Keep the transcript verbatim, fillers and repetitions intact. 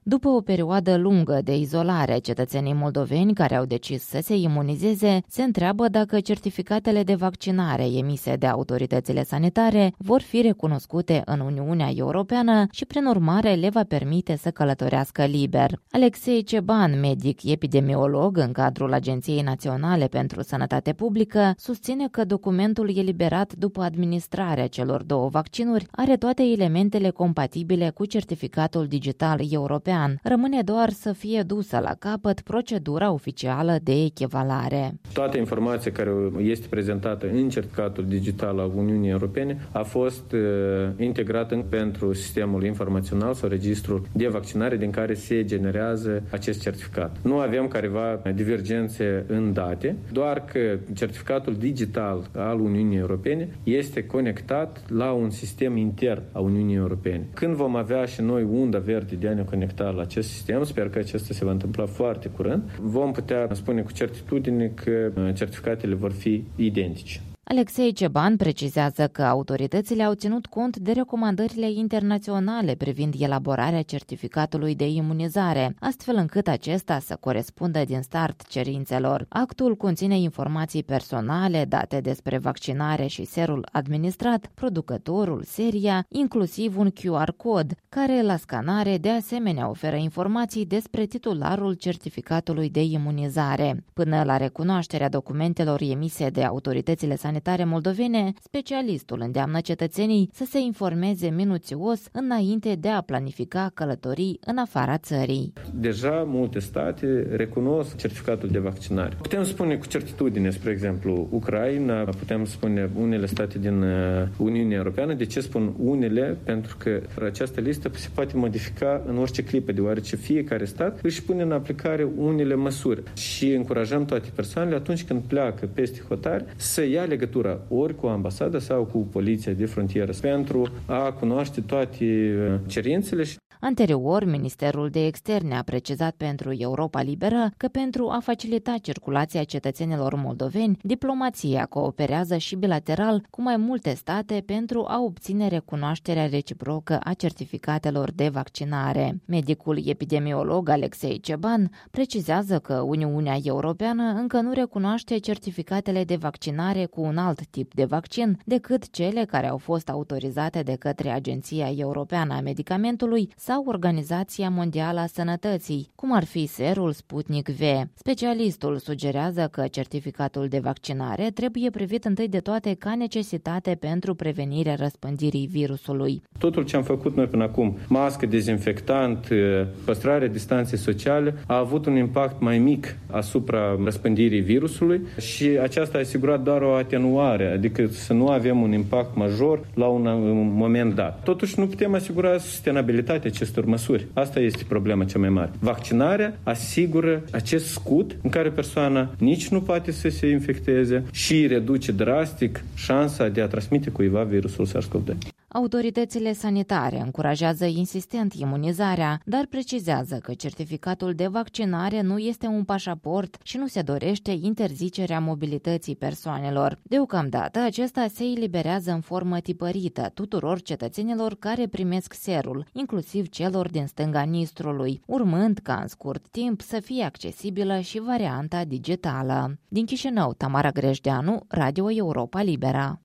După o perioadă lungă de izolare, cetățenii moldoveni care au decis să se imunizeze se întreabă dacă certificatele de vaccinare emise de autoritățile sanitare vor fi recunoscute în Uniunea Europeană și, prin urmare, le va permite să călătorească liber. Alexei Ceban, medic epidemiolog în cadrul Agenției Naționale pentru Sănătate Publică, susține că documentul eliberat după administrarea celor două vaccinuri are toate elementele compatibile cu certificatul digital european. Rămâne doar să fie dusă la capăt procedura oficială de echivalare. Toată informația care este prezentată în certificatul digital al Uniunii Europene a fost uh, integrată pentru sistemul informațional sau registrul de vaccinare din care se generează acest certificat. Nu avem careva divergențe în date, doar că certificatul digital al Uniunii Europene este conectat la un sistem intern a Uniunii Europene. Când vom avea și noi unda verde de a ne conecta la acest sistem, sper că acesta se va întâmpla foarte curând, vom putea spune cu certitudine că certificatele vor fi identice. Alexei Ceban precizează că autoritățile au ținut cont de recomandările internaționale privind elaborarea certificatului de imunizare, astfel încât acesta să corespundă din start cerințelor. Actul conține informații personale, date despre vaccinare și serul administrat, producătorul, seria, inclusiv un Q R cod, care la scanare de asemenea oferă informații despre titularul certificatului de imunizare. Până la recunoașterea documentelor emise de autoritățile sanitare moldovene, specialistul îndeamnă cetățenii să se informeze minuțios înainte de a planifica călătorii în afara țării. Deja multe state recunosc certificatul de vaccinare. Putem spune cu certitudine, spre exemplu, Ucraina, putem spune unele state din Uniunea Europeană. De ce spun unele? Pentru că această listă se poate modifica în orice clipă, deoarece fiecare stat își pune în aplicare unele măsuri și încurajăm toate persoanele atunci când pleacă peste hotare să ia legătura ori cu ambasada sau cu poliția de frontieră pentru a cunoaște toate cerințele. Anterior, Ministerul de Externe a precizat pentru Europa Liberă că pentru a facilita circulația cetățenilor moldoveni, diplomația cooperează și bilateral cu mai multe state pentru a obține recunoașterea reciprocă a certificatelor de vaccinare. Medicul epidemiolog Alexei Ceban precizează că Uniunea Europeană încă nu recunoaște certificatele de vaccinare cu un alt tip de vaccin decât cele care au fost autorizate de către Agenția Europeană a Medicamentului sau Organizația Mondială a Sănătății, cum ar fi serul Sputnik V. Specialistul sugerează că certificatul de vaccinare trebuie privit întâi de toate ca necesitate pentru prevenirea răspândirii virusului. Totul ce am făcut noi până acum, mască, dezinfectant, păstrarea distanței sociale, a avut un impact mai mic asupra răspândirii virusului și aceasta a asigurat doar o atenuare, adică să nu avem un impact major la un moment dat. Totuși nu putem asigura sustenabilitatea acestor măsuri. Asta este problema cea mai mare. Vaccinarea asigură acest scut în care persoana nici nu poate să se infecteze și reduce drastic șansa de a transmite cuiva virusul SARS-CoV doi. Autoritățile sanitare încurajează insistent imunizarea, dar precizează că certificatul de vaccinare nu este un pașaport și nu se dorește interzicerea mobilității persoanelor. Deocamdată, acesta se eliberează în formă tipărită tuturor cetățenilor care primesc serul, inclusiv celor din stânga Nistrului, urmând ca în scurt timp să fie accesibilă și varianta digitală. Din Chișinău, Tamara Grejdeanu, Radio Europa Libera.